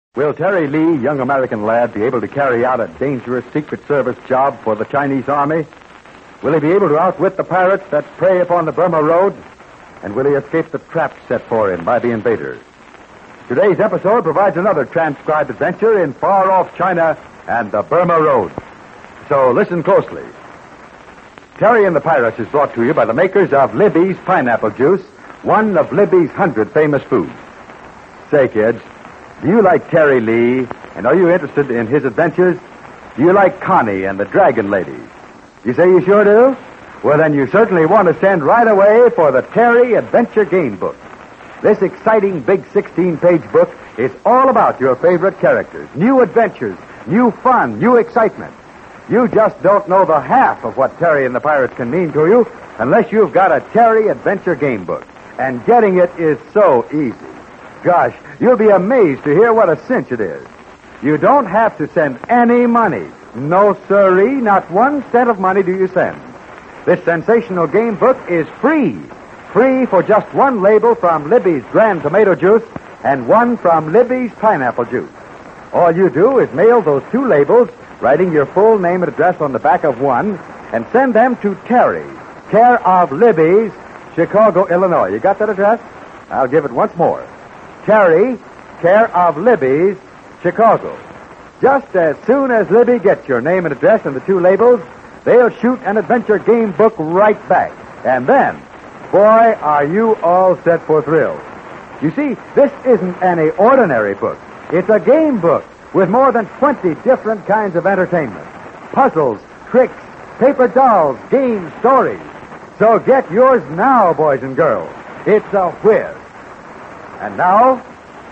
Will Terry Lee, young American lad, be able to carry out a dangerous Secret Service job for the Chinese Army? Will he be able to outwit the pirates that prey upon the Burma Road? And will he escape the trap set for him by the invaders? Today's episode provides another transcribed adventure in far-off China and the Burma Road. So listen closely. Terry and the Pirates is brought to you by the makers of Libby's Pineapple Juice, one of Libby's 100 famous foods. Say, kids, do you like Terry Lee, and are you interested in his adventures? Do you like Connie and the Dragon Lady? You say you sure do? Well, then you certainly want to send right away for the Terry Adventure Game Book. This exciting big 16-page book is all about your favorite characters, new adventures, new fun, new excitement. You just don't know the half of what Terry and the Pirates can mean to you unless you've got a Terry Adventure Game Book. And getting it is so easy. Gosh, you'll be amazed to hear what a cinch it is. You don't have to send any money. No, sirree, not 1 cent of money do you send. This sensational game book is free. Free for just one label from Libby's Grand Tomato Juice and one from Libby's Pineapple Juice. All you do is mail those 2 labels, writing your full name and address on the back of one, and send them to Terry, care of Libby's, Chicago, Illinois. You got that address? I'll give it once more. Terry, care of Libby's, Chicago. Just as soon as Libby gets your name and address and the 2 labels, they'll shoot an adventure game book right back. And then, boy, are you all set for thrills. You see, this isn't any ordinary book. It's a game book with more than 20 different kinds of entertainment. Puzzles, tricks, paper dolls, games, stories. So get yours now, boys and girls. It's a whiz. And now,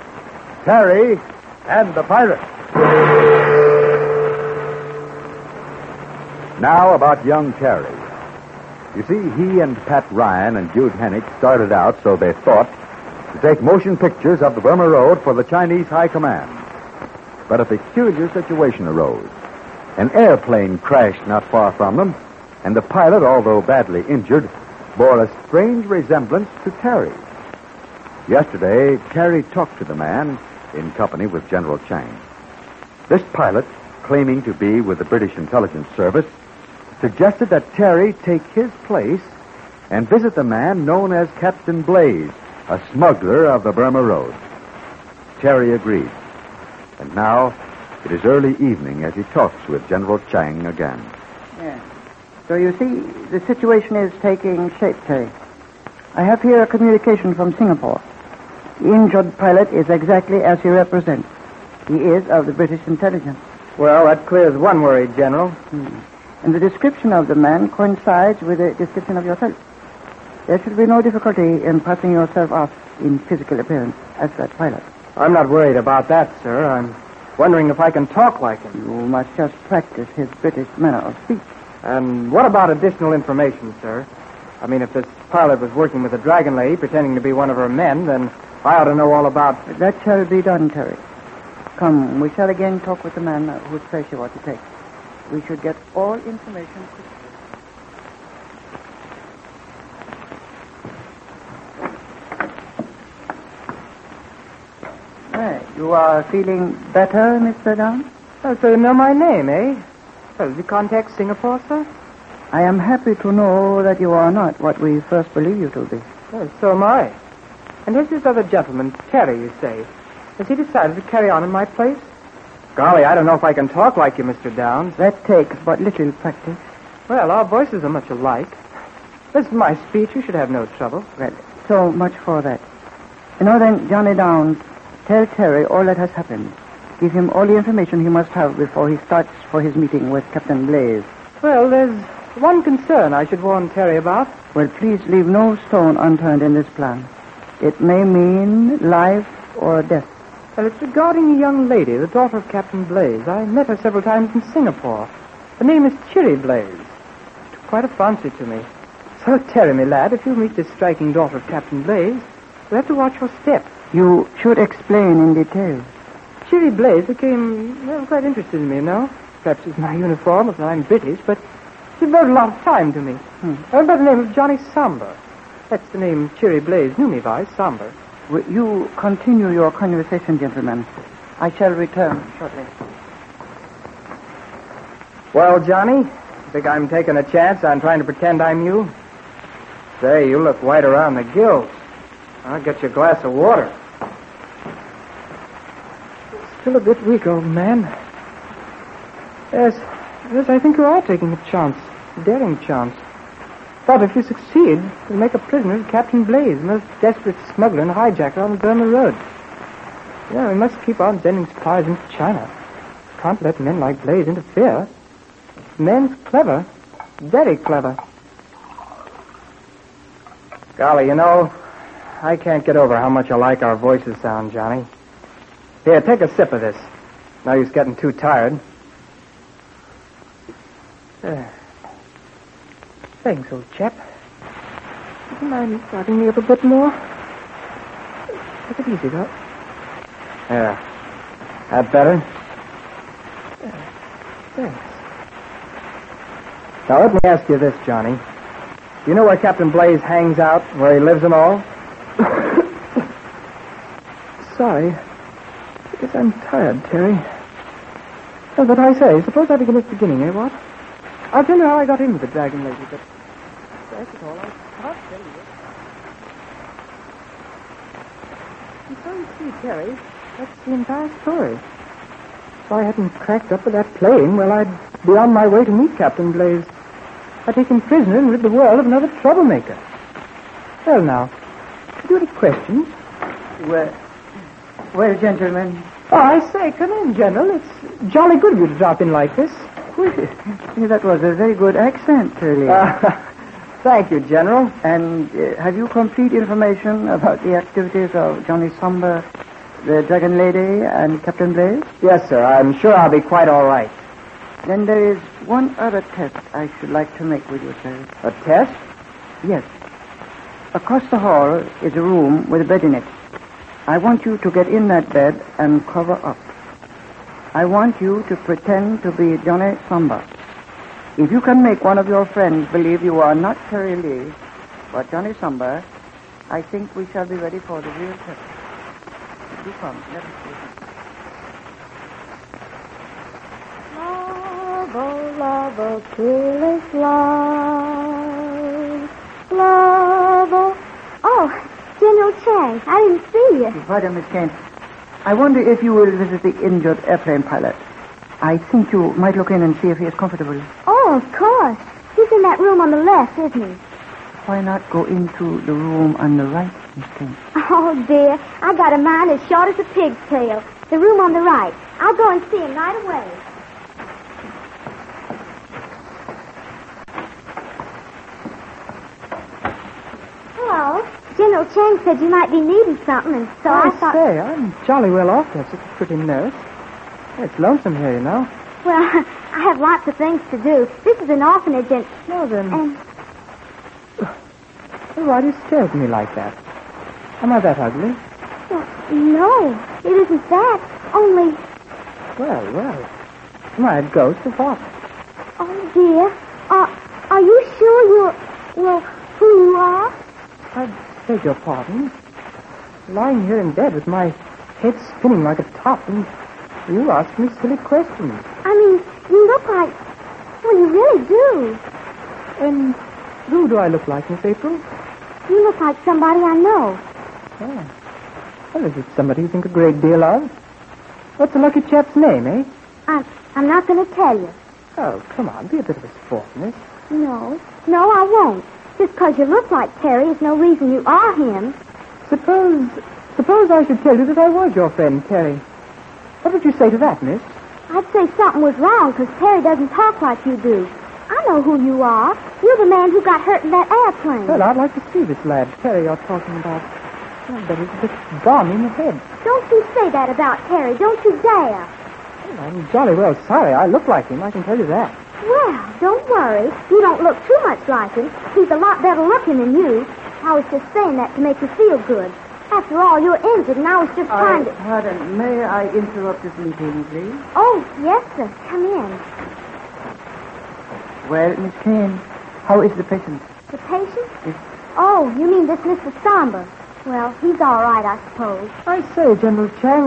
Terry and the Pirates. Now about young Terry. You see, he and Pat Ryan and Jude Hennick started out, so they thought, to take motion pictures of the Burma Road for the Chinese High Command. But a peculiar situation arose. An airplane crashed not far from them, and the pilot, although badly injured, bore a strange resemblance to Terry. Yesterday, Terry talked to the man in company with General Chang. This pilot, claiming to be with the British Intelligence Service, suggested that Terry take his place and visit the man known as Captain Blaze, a smuggler of the Burma Road. Terry agreed. And now, it is early evening as he talks with General Chang again. Yes. So you see, the situation is taking shape, Terry. I have here a communication from Singapore. The injured pilot is exactly as he represents. He is of the British intelligence. Well, that clears one worry, General. And the description of the man coincides with the description of yourself. There should be no difficulty in passing yourself off in physical appearance as that pilot. I'm not worried about that, sir. I'm wondering if I can talk like him. You must just practice his British manner of speech. And what about additional information, sir? I mean, if this pilot was working with the Dragon Lady, pretending to be one of her men, then I ought to know all about... That shall be done, Terry. Come, we shall again talk with the man whose place you are to take. We should get all information quickly. You are feeling better, Mr. Downs? Oh, so you know my name, eh? Well, did you contact Singapore, sir? I am happy to know that you are not what we first believe you to be. Well, so am I. And here's this other gentleman, Terry, you say. Has he decided to carry on in my place? Golly, I don't know if I can talk like you, Mr. Downs. That takes but little practice. Well, our voices are much alike. This is my speech. You should have no trouble. Well, so much for that. You know then, Johnny Downs, tell Terry all that has happened. Give him all the information he must have before he starts for his meeting with Captain Blaze. Well, there's one concern I should warn Terry about. Well, please leave no stone unturned in this plan. It may mean life or death. Well, it's regarding a young lady, the daughter of Captain Blaze. I met her several times in Singapore. Her name is Chiri Blaze. She took quite a fancy to me. So, Terry, my lad, if you meet this striking daughter of Captain Blaze, you'll have to watch your step. You should explain in detail. Chiri Blaze became quite interested in me, you know. Perhaps it's my uniform, if I'm British, but she devoted a lot of time to me. I went by the name of Johnny Samber. That's the name Chiri Blaze knew me by, Samber. You continue your conversation, gentlemen. I shall return shortly. Well, Johnny, think I'm taking a chance on trying to pretend I'm you? Say, you look white around the gills. I'll get you a glass of water. Still a bit weak, old man. Yes, I think you are taking a chance. A daring chance. But if you succeed, you'll make a prisoner of Captain Blaze, the most desperate smuggler and hijacker on the Burma Road. Yeah, we must keep on sending supplies into China. Can't let men like Blaze interfere. The man's clever. Very clever. Golly, you know, I can't get over how much I like our voices sound, Johnny. Here, take a sip of this. No use getting too tired. Thanks, old chap. Would you mind starting me up a bit more? Take it easy, Doc. Yeah. That better? Thanks. Now, let me ask you this, Johnny. Do you know where Captain Blaze hangs out, where he lives and all? Sorry. I guess I'm tired, Terry. Oh, but I say, suppose I begin at the beginning, eh, what? I'll tell you how I got in with the Dragon Lady, but first of all, I can't tell you. And so you see, Terry, that's the entire story. If I hadn't cracked up with that plane, well, I'd be on my way to meet Captain Blaze. I'd take him prisoner and rid the world of another troublemaker. Well, now, have you any questions? Well, gentlemen. Oh, I say, come in, General. It's jolly good of you to drop in like this. That was a very good accent, really. Thank you, General. And have you complete information about the activities of Johnny Somber, the Dragon Lady, and Captain Blaze? Yes, sir. I'm sure I'll be quite all right. Then there is one other test I should like to make with you, sir. A test? Yes. Across the hall is a room with a bed in it. I want you to get in that bed and cover up. I want you to pretend to be Johnny Somber. If you can make one of your friends believe you are not Terry Lee, but Johnny Somber, I think we shall be ready for the real test. Do come, let us see. Love, oh, love, oh, foolish love. Love, oh, General Chang, I didn't see you. Pardon, Miss Kane. I wonder if you will visit the injured airplane pilot. I think you might look in and see if he is comfortable. Oh, of course. He's in that room on the left, isn't he? Why not go into the room on the right, Miss Kane? Oh, dear. I got a mind as short as a pig's tail. The room on the right. I'll go and see him right away. Hello. General Chang said you might be needing something, and so I thought... say, I'm jolly well off to have such a pretty nurse. It's lonesome here, you know. Well, I have lots of things to do. This is an orphanage, and... Well, then... And... Well, why do you stare at me like that? Am I that ugly? Well, no, it isn't that. Only... Well. Am I a ghost or what? Oh, dear. Are you sure you're... Well, who you are? I beg your pardon. Lying here in bed with my head spinning like a top, and you ask me silly questions. I mean, you look like... Well, you really do. And who do I look like, Miss April? You look like somebody I know. Oh. Well, is it somebody you think a great deal of? What's the lucky chap's name, eh? I'm not going to tell you. Oh, come on, be a bit of a sport, miss. No, I won't. Just because you look like Terry is no reason you are him. Suppose I should tell you that I was your friend, Terry. What would you say to that, miss? I'd say something was wrong because Terry doesn't talk like you do. I know who you are. You're the man who got hurt in that airplane. Well, I'd like to see this lad, Terry, you're talking about. Well, but he's a bit gone in the head. Don't you say that about Terry. Don't you dare. Well, I'm jolly well sorry. I look like him, I can tell you that. Well, don't worry. You don't look too much like him. He's a lot better looking than you. I was just saying that to make you feel good. After all, you're injured, and I was just trying to... Pardon, may I interrupt this meeting, please? Oh, yes, sir. Come in. Well, Miss Kane, how is the patient? The patient? Yes. Oh, you mean this Mr. Somber. Well, he's all right, I suppose. I say, General Chang,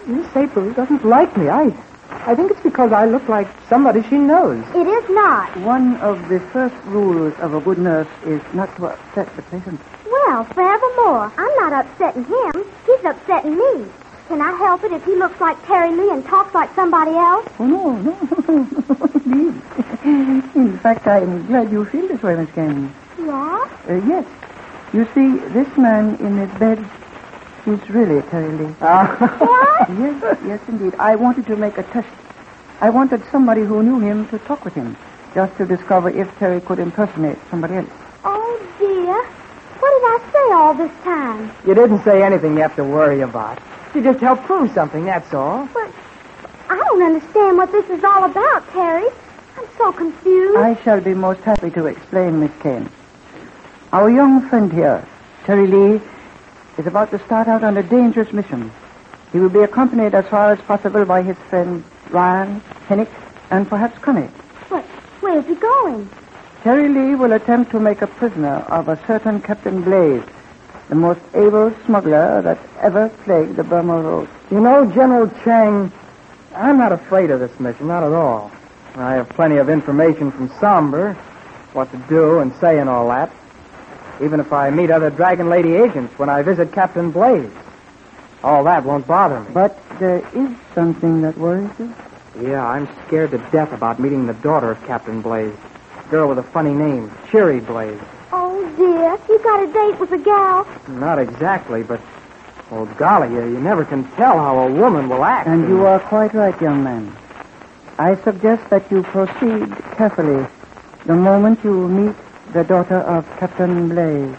Miss April doesn't like me. I think it's because I look like somebody she knows. It is not. One of the first rules of a good nurse is not to upset the patient. Well, forevermore, I'm not upsetting him. He's upsetting me. Can I help it if he looks like Terry Lee and talks like somebody else? Oh, no, indeed. In fact, I'm glad you feel this way, Miss Kane. Yeah? Yes. You see, this man in his bed is really Terry Lee. What? Yes, indeed. I wanted to make a test. I wanted somebody who knew him to talk with him, just to discover if Terry could impersonate somebody else. Oh, dear. What did I say all this time? You didn't say anything you have to worry about. You just helped prove something, that's all. But I don't understand what this is all about, Terry. I'm so confused. I shall be most happy to explain, Miss Kane. Our young friend here, Terry Lee, is about to start out on a dangerous mission. He will be accompanied as far as possible by his friends Ryan, Hennick, and perhaps Connie. But where's he going? Terry Lee will attempt to make a prisoner of a certain Captain Blaze, the most able smuggler that ever plagued the Burma Road. You know, General Chang, I'm not afraid of this mission, not at all. I have plenty of information from Somber, what to do and say and all that. Even if I meet other Dragon Lady agents when I visit Captain Blaze. All that won't bother me. But there is something that worries you. Yeah, I'm scared to death about meeting the daughter of Captain Blaze. Girl with a funny name, Cheery Blaze. Oh, dear. You got a date with a gal? Not exactly, but... Oh, golly, you never can tell how a woman will act. And you are quite right, young man. I suggest that you proceed carefully the moment you meet the daughter of Captain Blaze.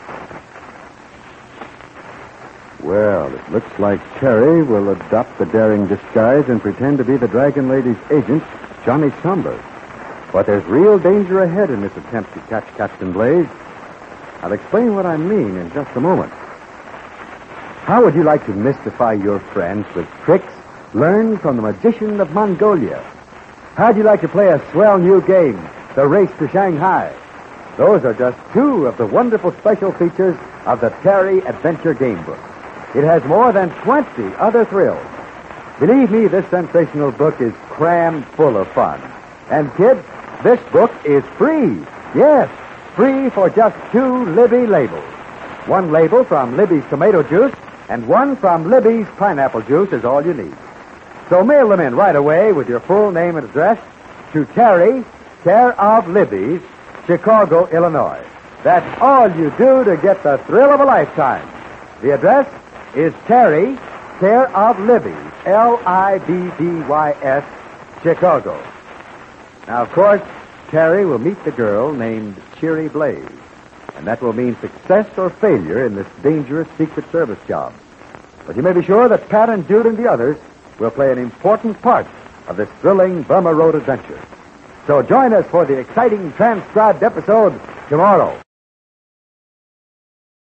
Well, it looks like Terry will adopt the daring disguise and pretend to be the Dragon Lady's agent, Johnny Somber. But there's real danger ahead in this attempt to catch Captain Blaze. I'll explain what I mean in just a moment. How would you like to mystify your friends with tricks learned from the magician of Mongolia? How'd you like to play a swell new game, The Race to Shanghai? Those are just two of the wonderful special features of the Terry Adventure Game Book. It has more than 20 other thrills. Believe me, this sensational book is crammed full of fun. And kids, this book is free. Yes, free for just 2 Libby labels. One label from Libby's tomato juice and one from Libby's pineapple juice is all you need. So mail them in right away with your full name and address to Terry, care of Libby's, Chicago, Illinois. That's all you do to get the thrill of a lifetime. The address is Terry, care of Libby's, Libbys, Chicago. Now, of course, Terry will meet the girl named Cheery Blaze, and that will mean success or failure in this dangerous Secret Service job. But you may be sure that Pat and Jude and the others will play an important part of this thrilling Burma Road adventure. So join us for the exciting transcribed episode tomorrow.